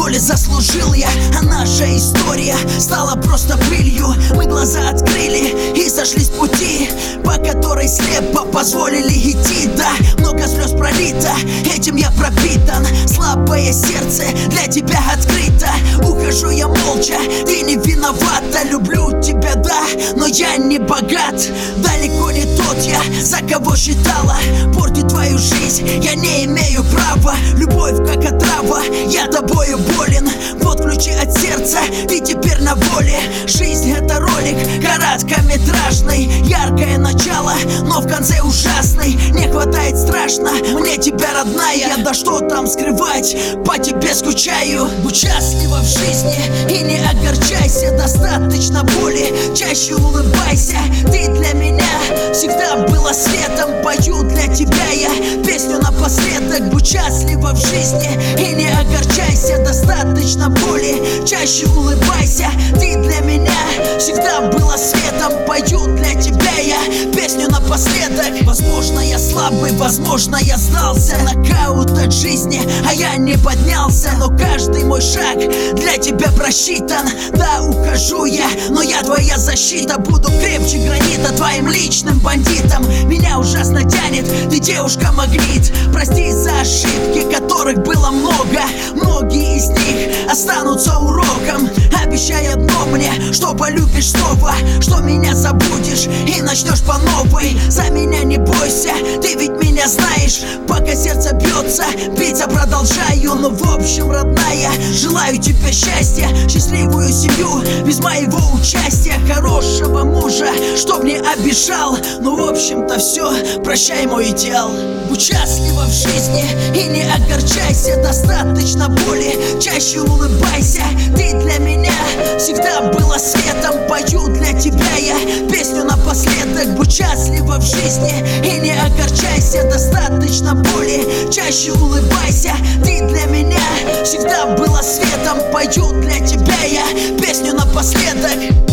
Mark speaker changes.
Speaker 1: доли заслужил я, а наша история стала просто былью. Мы глаза открыли и сошли с пути, по которой слепо позволили идти. Да, много слез пролито, этим я пропитан. Слабое сердце для тебя открыто. Ухожу я молча, ты не виновата. Люблю тебя, да, но я не богат. Далеко не тот я, за кого считала. Портить твою жизнь я не имею права. Любовь как отрава, я тобою болен. Вот ключи от сердца, ты теперь на воле. Жизнь это ролик короткометражный. Яркое начало, но в конце ужасный. Не хватает страшно мне тебя, родная. Да что там скрывать, по тебе скучаю. Будь счастлива в жизни и не огорчайся. Достаточно боли, чаще улыбайся. Ты для меня всегда была светом. Пою для тебя я песню напоследок. Будь счастлива в жизни и не огорчайся. Достаточно боли, чаще улыбайся. Ты для меня всегда была светом. Пою для тебя я песню напоследок. Возможно я слабый, возможно я сдался. Нокаут от жизни, а я не поднялся. Но каждый мой шаг для тебя просчитан. Да, ухожу я, но я твоя защита. Буду крепче гранита, твоим личным бандитом. Меня ужасно тянет, ты девушка-магнит. Прости за ошибки, которых было много. Многие из них останутся уроком. Обещай одно мне, что полюбишь снова, что меня забудешь и начнешь по новой. За меня не бойся, ты ведь меня знаешь. Пока сердце бьется, биться продолжаю. Но в общем, родная, желаю тебе счастья, счастливую семью без моего участия, хорошего мужа, чтоб не обижал. Ну в общем-то все, прощай мой идеал. Будь счастлива в жизни и не огорчайся. Достаточно боли, чаще улыбайся. Ты для меня всегда была светом. Пою для тебя я песню напоследок. Будь счастлива в жизни и не огорчайся. Достаточно боли, чаще улыбайся. Ты для меня всегда была светом. Пою для тебя я песню напоследок.